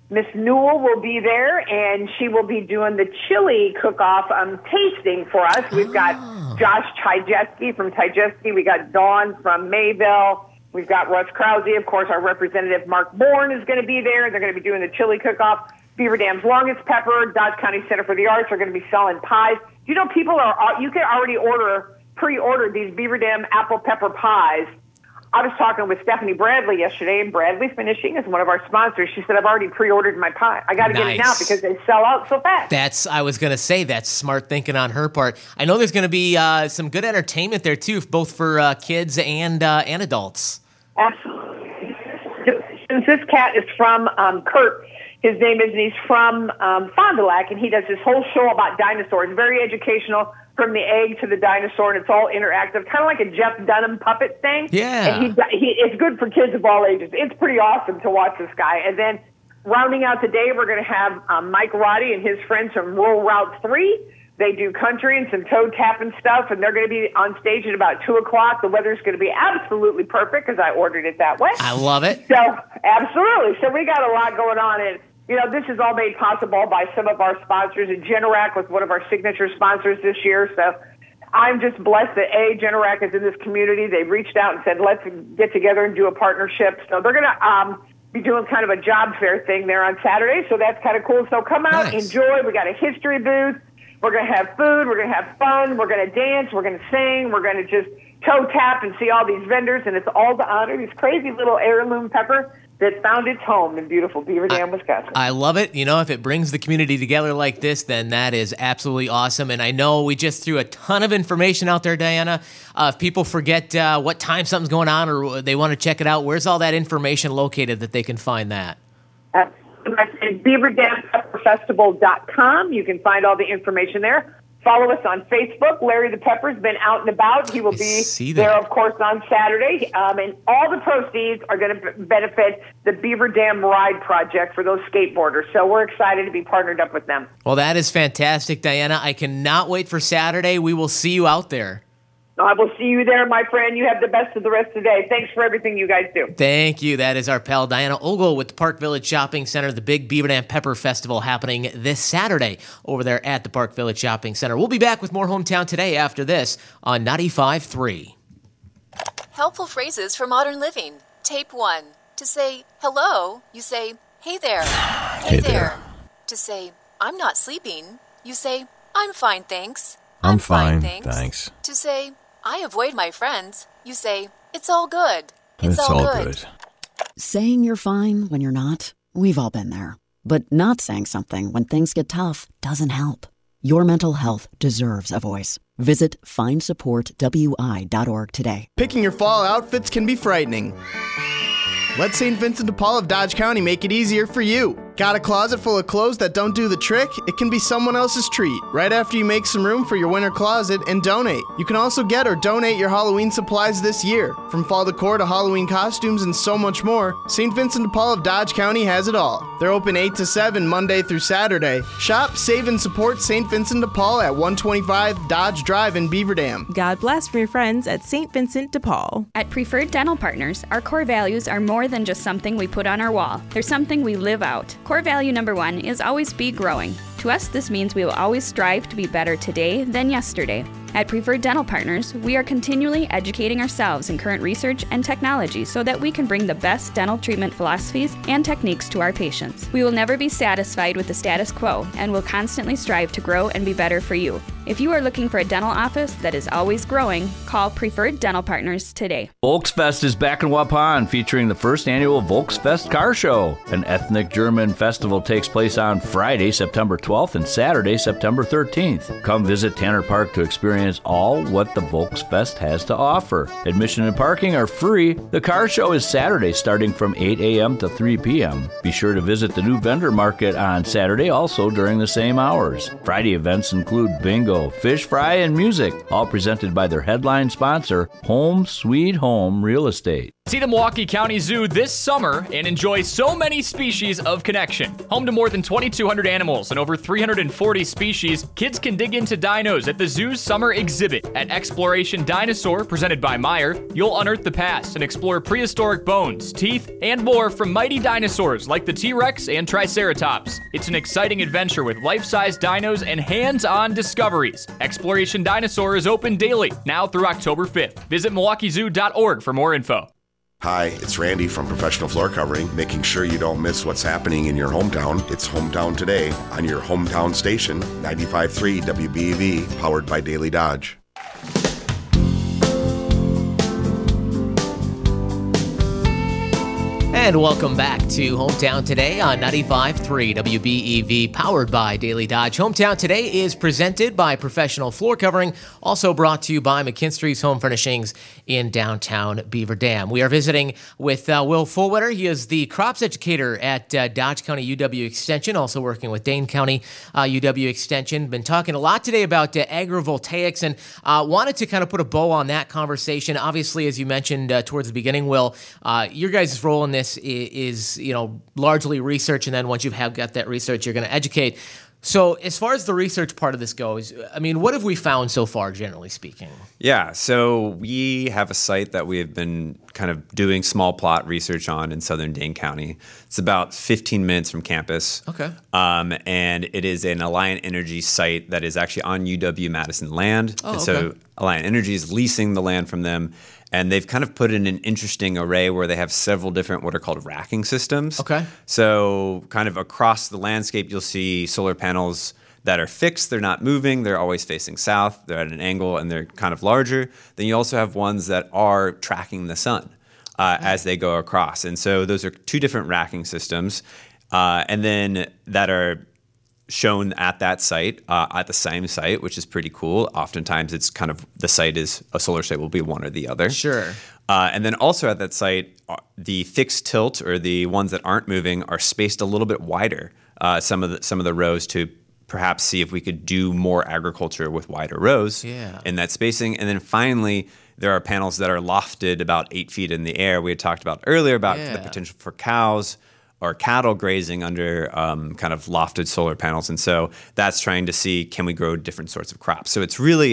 Miss Newell will be there, and she will be doing the chili cook-off tasting for us. We've got Josh Tyjeski from Tyjeski. We got Dawn from Mayville. We've got Russ Krause. Of course, our representative, Mark Bourne, is going to be there. They're going to be doing the chili cook-off. Beaver Dam's Longest Pepper, Dodge County Center for the Arts are going to be selling pies. You know, you can already pre-order these Beaver Dam apple pepper pies. I was talking with Stephanie Bradley yesterday, and Bradley Finishing is one of our sponsors. She said, I've already pre-ordered my pie. I got to get it now because they sell out so fast. I was going to say, that's smart thinking on her part. I know there's going to be some good entertainment there, too, both for kids and adults. Absolutely. Since this cat is from Kurt, his name is, and he's from Fond du Lac, and he does this whole show about dinosaurs, very educational, from the egg to the dinosaur, and it's all interactive, kind of like a Jeff Dunham puppet thing. Yeah. And it's good for kids of all ages. It's pretty awesome to watch this guy. And then rounding out the day, we're going to have Mike Roddy and his friends from Rural Route 3. They do country and some toe tapping stuff, and they're going to be on stage at about 2 o'clock. The weather's going to be absolutely perfect because I ordered it that way. I love it. So, absolutely. So we got a lot going on, and you know, this is all made possible by some of our sponsors, and Generac was one of our signature sponsors this year. So I'm just blessed that, Generac is in this community. They reached out and said, let's get together and do a partnership. So they're going to be doing kind of a job fair thing there on Saturday. So that's kind of cool. So come out, enjoy. We got a history booth. We're going to have food. We're going to have fun. We're going to dance. We're going to sing. We're going to just toe tap and see all these vendors. And it's all to honor this crazy little heirloom pepper that found its home in beautiful Beaver Dam, Wisconsin. I love it. You know, if it brings the community together like this, then that is absolutely awesome. And I know we just threw a ton of information out there, Diana. If people forget what time something's going on or they want to check it out, where's all that information located that they can find that? At BeaverDamPepperFestival.com. You can find all the information there. Follow us on Facebook. Larry the Pepper's been out and about. He will be there, of course, on Saturday. And all the proceeds are going to benefit the Beaver Dam Ride Project for those skateboarders. So we're excited to be partnered up with them. Well, that is fantastic, Diana. I cannot wait for Saturday. We will see you out there. I will see you there, my friend. You have the best of the rest of the day. Thanks for everything you guys do. Thank you. That is our pal Diana Ogle with the Park Village Shopping Center, the big Beaver Dam Pepper Festival happening this Saturday over there at the Park Village Shopping Center. We'll be back with more Hometown Today after this on 95.3. Helpful phrases for modern living. Tape 1. To say hello, you say, hey there. Hey there. To say, I'm not sleeping, you say, I'm fine, thanks. I'm fine, thanks. To say, I avoid my friends, you say, it's all good. It's all good. Saying you're fine when you're not, we've all been there. But not saying something when things get tough doesn't help. Your mental health deserves a voice. Visit findsupportwi.org today. Picking your fall outfits can be frightening. Let St. Vincent de Paul of Dodge County make it easier for you. Got a closet full of clothes that don't do the trick? It can be someone else's treat right after you make some room for your winter closet and donate. You can also get or donate your Halloween supplies this year. From fall decor to Halloween costumes and so much more, St. Vincent de Paul of Dodge County has it all. They're open 8 to 7 Monday through Saturday. Shop, save, and support St. Vincent de Paul at 125 Dodge Drive in Beaver Dam. God bless from your friends at St. Vincent de Paul. At Preferred Dental Partners, our core values are more than just something we put on our wall. They're something we live out. Core value number 1 is always be growing. To us, this means we will always strive to be better today than yesterday. At Preferred Dental Partners, we are continually educating ourselves in current research and technology so that we can bring the best dental treatment philosophies and techniques to our patients. We will never be satisfied with the status quo and will constantly strive to grow and be better for you. If you are looking for a dental office that is always growing, call Preferred Dental Partners today. Volksfest is back in Waupun, featuring the first annual Volksfest Car Show. An ethnic German festival takes place on Friday, September 12th and Saturday, September 13th. Come visit Tanner Park to experience all what the Volksfest has to offer. Admission and parking are free. The car show is Saturday starting from 8 a.m. to 3 p.m. Be sure to visit the new vendor market on Saturday also during the same hours. Friday events include bingo, fish fry, and music, all presented by their headline sponsor, Home Sweet Home Real Estate. See the Milwaukee County Zoo this summer and enjoy so many species of connection. Home to more than 2,200 animals and over 340 species, kids can dig into dinos at the zoo's summer exhibit. At Exploration Dinosaur, presented by Meyer, you'll unearth the past and explore prehistoric bones, teeth, and more from mighty dinosaurs like the T-Rex and Triceratops. It's an exciting adventure with life-size dinos and hands-on discoveries. Exploration Dinosaur is open daily, now through October 5th. Visit MilwaukeeZoo.org for more info. Hi, it's Randy from Professional Floor Covering, making sure you don't miss what's happening in your hometown. It's Hometown Today on your hometown station, 95.3 WBEV, powered by Daily Dodge. And welcome back to Hometown Today on 95.3 WBEV, powered by Daily Dodge. Hometown Today is presented by Professional Floor Covering, also brought to you by McKinstry's Home Furnishings in downtown Beaver Dam. We are visiting with Will Fullwitter. He is the crops educator at Dodge County UW Extension, also working with Dane County UW Extension. Been talking a lot today about agrivoltaics, and wanted to kind of put a bow on that conversation. Obviously, as you mentioned towards the beginning, Will, your guys' role in this is largely research, and then once you've got that research, you're going to educate. So as far as the research part of this goes, I mean, what have we found so far, generally speaking? Yeah, so we have a site that we have been kind of doing small plot research on in southern Dane County. It's about 15 minutes from campus. Okay. And it is an Alliant Energy site that is actually on UW-Madison land. Oh, and okay. so Alliant Energy is leasing the land from them. And they've kind of put in an interesting array where they have several different what are called racking systems. Okay. So kind of across the landscape, you'll see solar panels that are fixed. They're not moving. They're always facing south. They're at an angle, and they're kind of larger. Then you also have ones that are tracking the sun as they go across. And so those are two different racking systems. And then that are shown at that site, at the same site, which is pretty cool. Oftentimes it's kind of the site is a solar site will be one or the other. Sure. And then also at that site, the fixed tilt or the ones that aren't moving are spaced a little bit wider. Some of the rows to perhaps see if we could do more agriculture with wider rows in that spacing. And then finally, there are panels that are lofted about 8 feet in the air. We had talked about earlier about the potential for cows or cattle grazing under kind of lofted solar panels. And so that's trying to see, can we grow different sorts of crops? So it's really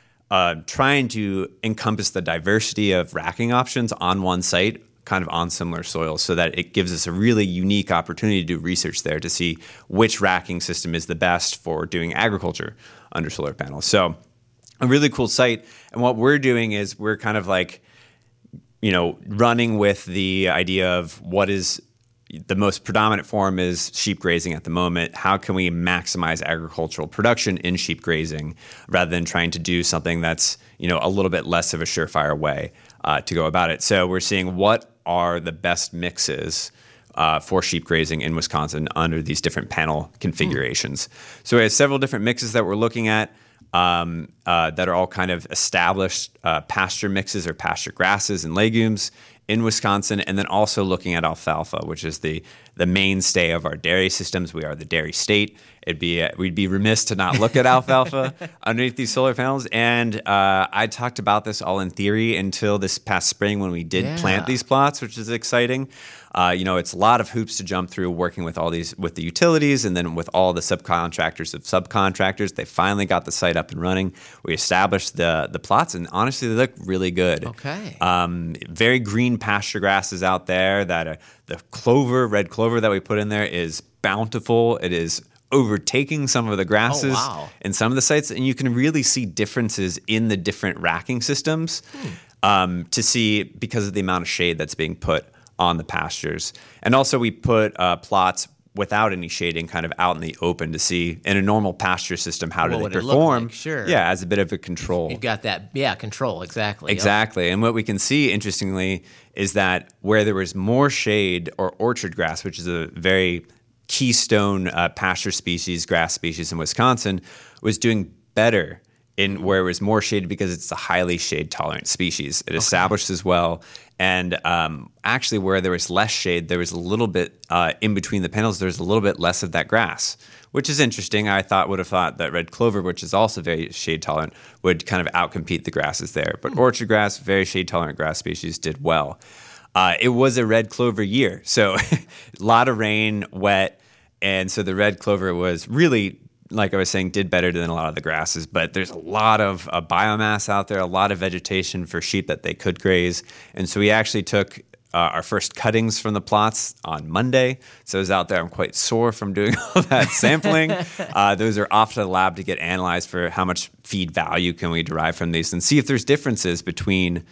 trying to encompass the diversity of racking options on one site, kind of on similar soils, so that it gives us a really unique opportunity to do research there to see which racking system is the best for doing agriculture under solar panels. So a really cool site. And what we're doing is we're kind of like, running with the idea of what is the most predominant form is sheep grazing at the moment. How can we maximize agricultural production in sheep grazing rather than trying to do something that's, a little bit less of a surefire way to go about it? So we're seeing what are the best mixes for sheep grazing in Wisconsin under these different panel configurations. So we have several different mixes that we're looking at that are all kind of established pasture mixes or pasture grasses and legumes in Wisconsin, and then also looking at alfalfa, which is the mainstay of our dairy systems. We are the dairy state. We'd be remiss to not look at alfalfa underneath these solar panels. And I talked about this all in theory until this past spring when we did plant these plots, which is exciting. It's a lot of hoops to jump through working with with the utilities and then with all the subcontractors of subcontractors. They finally got the site up and running. We established the plots, and honestly, they look really good. Okay. Very green pasture grasses out there. That the red clover that we put in there is bountiful. It is overtaking some of the grasses in some of the sites, and you can really see differences in the different racking systems to see because of the amount of shade that's being put on the pastures. And also we put plots without any shading kind of out in the open to see in a normal pasture system how do they perform. Like? Sure. Yeah, as a bit of a control. You've got that, control, exactly. Exactly. And what we can see, interestingly, is that where there was more shade or orchard grass, which is a very keystone pasture species, grass species in Wisconsin, was doing better in where it was more shaded because it's a highly shade-tolerant species. It established as well. And actually where there was less shade, there was a little bit in between the panels, there's a little bit less of that grass, which is interesting. I would have thought that red clover, which is also very shade-tolerant, would kind of outcompete the grasses there. But orchard grass, very shade-tolerant grass species, did well. It was a red clover year, so a lot of rain, wet, and so the red clover was really, like I was saying, did better than a lot of the grasses. But there's a lot of biomass out there, a lot of vegetation for sheep that they could graze, and so we actually took our first cuttings from the plots on Monday. So I was out there. I'm quite sore from doing all that sampling. Those are off to the lab to get analyzed for how much feed value can we derive from these and see if there's differences between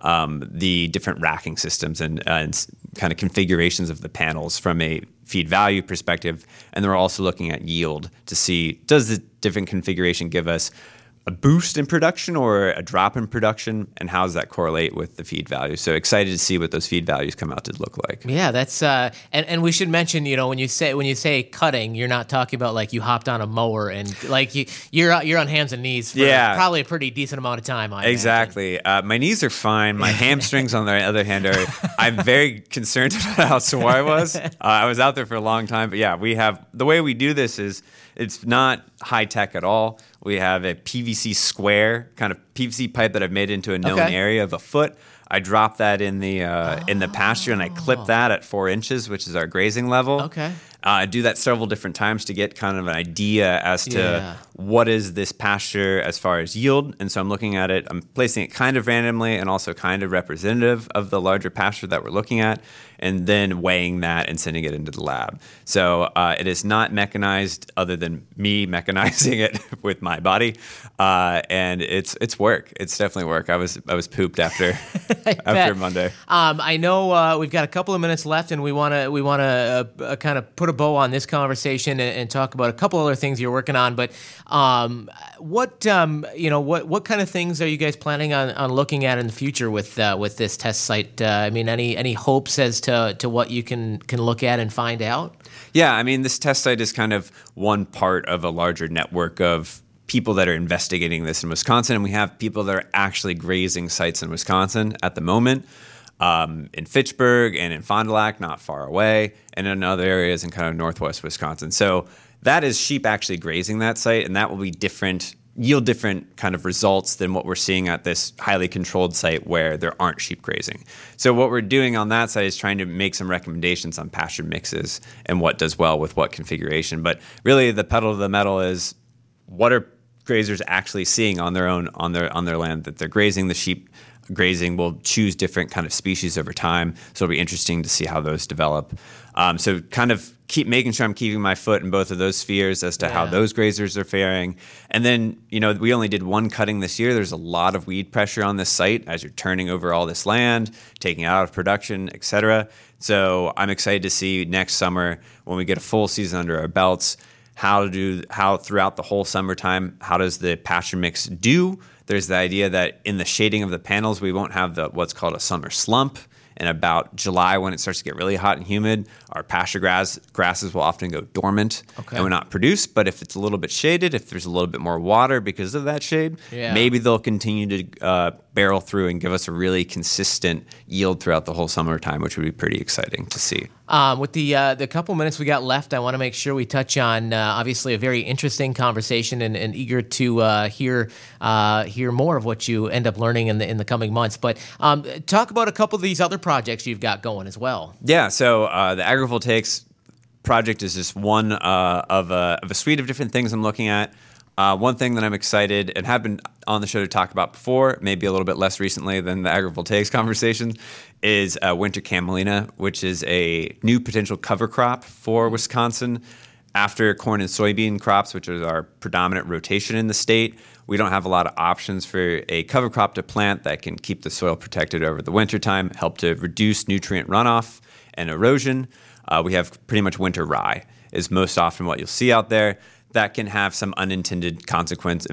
the different racking systems and kind of configurations of the panels from a feed value perspective. And then we're also looking at yield to see, does the different configuration give us a boost in production or a drop in production, and how does that correlate with the feed value? So excited to see what those feed values come out to look like. Yeah, that's and we should mention, when you say cutting, you're not talking about like you hopped on a mower and like you're on hands and knees for probably a pretty decent amount of time. Exactly. My knees are fine. My hamstrings, on the other hand, I'm very concerned about how sore I was. I was out there for a long time, but the way we do this is it's not high tech at all. We have a PVC square, kind of PVC pipe that I've made into a known area of a foot. I drop that in the pasture and I clip that at 4 inches, which is our grazing level. Okay. I do that several different times to get kind of an idea as to what is this pasture as far as yield. And so I'm looking at it, I'm placing it kind of randomly and also kind of representative of the larger pasture that we're looking at, and then weighing that and sending it into the lab. So it is not mechanized other than me mechanizing it with my body. And it's work. It's definitely work. I was pooped after Monday. I know we've got a couple of minutes left, and we want to kind of put a bow on this conversation and talk about a couple other things you're working on. But what kind of things are you guys planning on looking at in the future with this test site? Any hopes as to what you can look at and find out? Yeah, this test site is kind of one part of a larger network of people that are investigating this in Wisconsin, and we have people that are actually grazing sites in Wisconsin at the moment. In Fitchburg and in Fond du Lac, not far away, and in other areas in kind of northwest Wisconsin. So that is sheep actually grazing that site, and that will be yield different kind of results than what we're seeing at this highly controlled site where there aren't sheep grazing. So what we're doing on that site is trying to make some recommendations on pasture mixes and what does well with what configuration. But really the pedal to the metal is, what are grazers actually seeing on their land that they're grazing? The sheep grazing will choose different kind of species over time, so it'll be interesting to see how those develop. So kind of keep making sure I'm keeping my foot in both of those spheres as to how those grazers are faring. And then, we only did one cutting this year. There's a lot of weed pressure on this site as you're turning over all this land, taking it out of production, et cetera. So I'm excited to see next summer, when we get a full season under our belts, how throughout the whole summertime, how does the pasture mix do? There's the idea that in the shading of the panels, we won't have what's called a summer slump. And about July, when it starts to get really hot and humid, our pasture grasses will often go dormant and will not produce. But if it's a little bit shaded, if there's a little bit more water because of that shade, maybe they'll continue to barrel through and give us a really consistent yield throughout the whole summertime, which would be pretty exciting to see. With the couple minutes we got left, I want to make sure we touch on obviously a very interesting conversation and eager to hear more of what you end up learning in the coming months. But talk about a couple of these other projects you've got going as well. Yeah, so the agrivoltaics project is just one of a suite of different things I'm looking at. One thing that I'm excited and have been on the show to talk about before, maybe a little bit less recently than the agrivoltaics conversation, is winter camelina, which is a new potential cover crop for Wisconsin. After corn and soybean crops, which is our predominant rotation in the state, we don't have a lot of options for a cover crop to plant that can keep the soil protected over the wintertime, help to reduce nutrient runoff and erosion. We have pretty much winter rye is most often what you'll see out there. That can have some unintended consequences,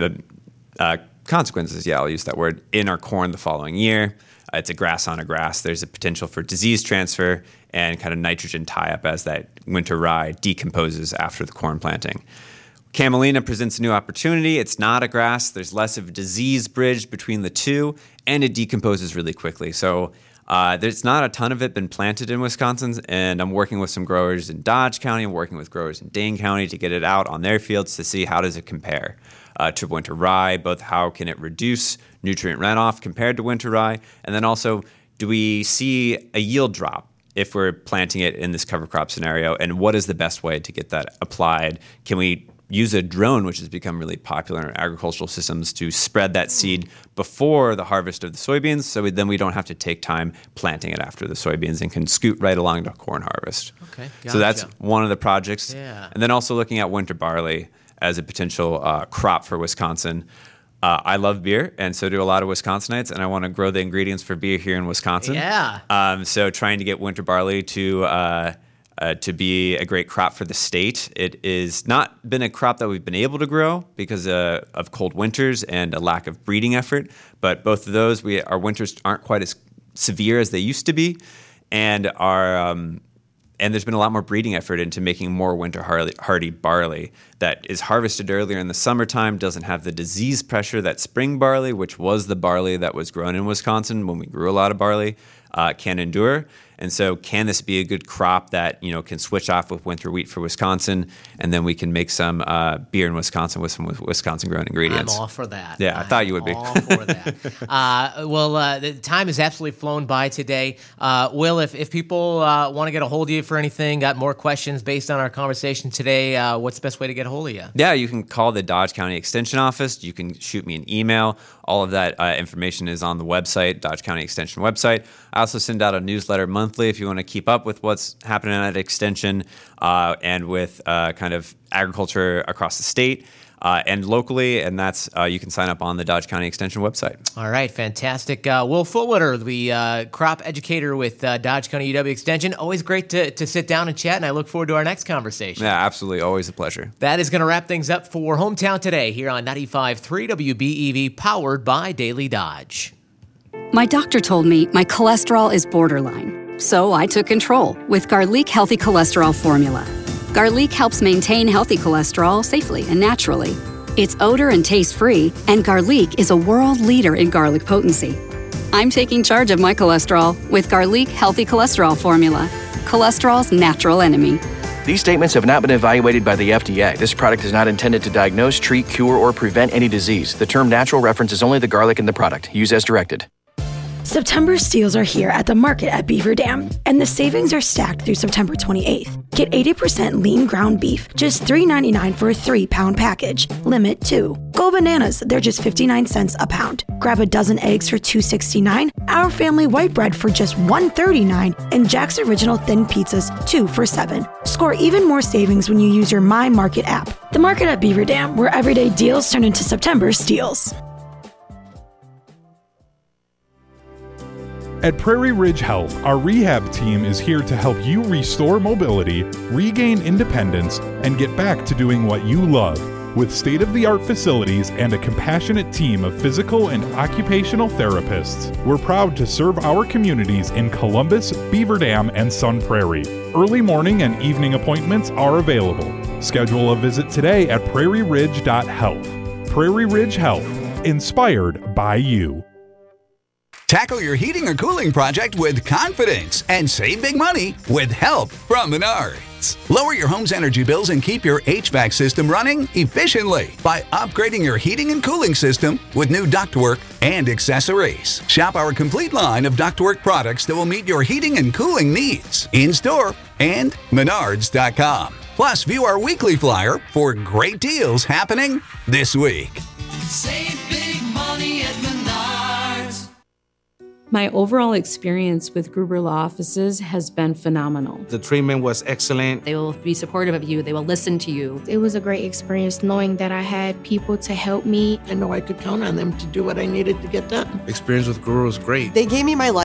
I'll use that word, in our corn the following year. It's a grass on a grass. There's a potential for disease transfer and kind of nitrogen tie-up as that winter rye decomposes after the corn planting. Camelina presents a new opportunity. It's not a grass. There's less of a disease bridge between the two, and it decomposes really quickly. So there's not a ton of it been planted in Wisconsin, and I'm working with some growers in Dodge County. I'm working with growers in Dane County to get it out on their fields to see how does it compare to winter rye, both how can it reduce nutrient runoff compared to winter rye, and then also do we see a yield drop if we're planting it in this cover crop scenario? And what is the best way to get that applied? Can we use a drone, which has become really popular in agricultural systems, to spread that seed before the harvest of the soybeans, so then we don't have to take time planting it after the soybeans and can scoot right along to corn harvest. Okay, gotcha. So that's one of the projects. Yeah. And then also looking at winter barley as a potential crop for Wisconsin. I love beer, and so do a lot of Wisconsinites, and I want to grow the ingredients for beer here in Wisconsin. Yeah. So trying to get winter barley to be a great crop for the state. It is not been a crop that we've been able to grow because of cold winters and a lack of breeding effort. But both of those, our winters aren't quite as severe as they used to be, and there's been a lot more breeding effort into making more winter hardy barley that is harvested earlier in the summertime, doesn't have the disease pressure that spring barley, which was the barley that was grown in Wisconsin when we grew a lot of barley, can endure. And so can this be a good crop that, can switch off with winter wheat for Wisconsin, and then we can make some beer in Wisconsin with some Wisconsin-grown ingredients? I'm all for that. Yeah, I thought you would be. All for that. The time has absolutely flown by today. Will, if people want to get a hold of you for anything, got more questions based on our conversation today, what's the best way to get a hold of you? Yeah, you can call the Dodge County Extension Office. You can shoot me an email. All of that information is on the website, Dodge County Extension website. I also send out a newsletter monthly if you want to keep up with what's happening at Extension and with kind of agriculture across the state and locally, and that's you can sign up on the Dodge County Extension website. All right, fantastic. Will Fullwater, the crop educator with Dodge County UW Extension. Always great to sit down and chat, and I look forward to our next conversation. Yeah, absolutely. Always a pleasure. That is going to wrap things up for Hometown Today here on 95.3 WBEV, powered by Daily Dodge. My doctor told me my cholesterol is borderline, so I took control with Garlic Healthy Cholesterol Formula. Garlic helps maintain healthy cholesterol safely and naturally. It's odor and taste-free, and Garlic is a world leader in garlic potency. I'm taking charge of my cholesterol with Garlic Healthy Cholesterol Formula, cholesterol's natural enemy. These statements have not been evaluated by the FDA. This product is not intended to diagnose, treat, cure, or prevent any disease. The term natural references only the garlic in the product. Use as directed. September steals are here at the market at Beaver Dam, and the savings are stacked through September 28th. Get 80% lean ground beef, just $3.99 for a 3-pound package. Limit 2. Go bananas, they're just 59 cents a pound. Grab a dozen eggs for $2.69, Our Family white bread for just $1.39, and Jack's Original Thin Pizzas 2 for $7. Score even more savings when you use your My Market app. The market at Beaver Dam, where everyday deals turn into September steals. At Prairie Ridge Health, our rehab team is here to help you restore mobility, regain independence, and get back to doing what you love. With state-of-the-art facilities and a compassionate team of physical and occupational therapists, we're proud to serve our communities in Columbus, Beaver Dam, and Sun Prairie. Early morning and evening appointments are available. Schedule a visit today at prairieridge.health. Prairie Ridge Health, inspired by you. Tackle your heating or cooling project with confidence and save big money with help from Menards. Lower your home's energy bills and keep your HVAC system running efficiently by upgrading your heating and cooling system with new ductwork and accessories. Shop our complete line of ductwork products that will meet your heating and cooling needs in-store and Menards.com. Plus, view our weekly flyer for great deals happening this week. Save big money at Menards. My overall experience with Gruber Law Offices has been phenomenal. The treatment was excellent. They will be supportive of you. They will listen to you. It was a great experience knowing that I had people to help me. I know I could count on them to do what I needed to get done. Experience with Gruber was great. They gave me my life.